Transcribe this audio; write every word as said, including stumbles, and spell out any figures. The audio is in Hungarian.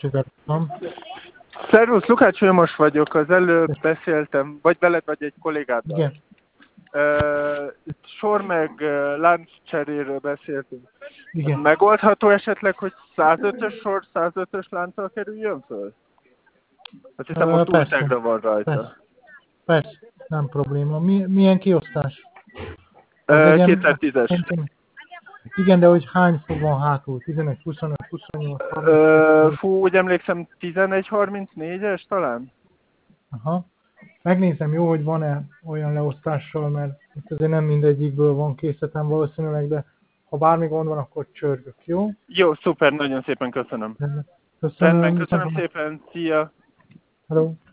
Kapcsolatban. Szervusz, Lukács Vilmos vagyok, az előbb beszéltem, vagy veled, vagy egy kollégáddal. Igen. Uh, sor meg uh, láncseréről beszéltünk. Igen. Megoldható esetleg, hogy százötös sor százötös lánccal kerüljön föl? Azt hiszem, Uh, most persze. újságra van rajta. Persze. Persze, nem probléma. Mi, milyen kiosztás? Uh, kétszáztízes. Szerintem, igen, de hogy hány fog van hátul? tizenegy, huszonöt, huszonnyolc, harminc? Uh, fú, úgy emlékszem, tizenegy harmincnégyes talán? Aha. Megnézem, jó, hogy van-e olyan leosztással, mert itt azért nem mindegyikből van készletem valószínűleg, de ha bármi gond van, akkor csörgök, jó? Jó, szuper, nagyon szépen köszönöm. Köszönöm. Rendben, köszönöm szépen, szia! Hello.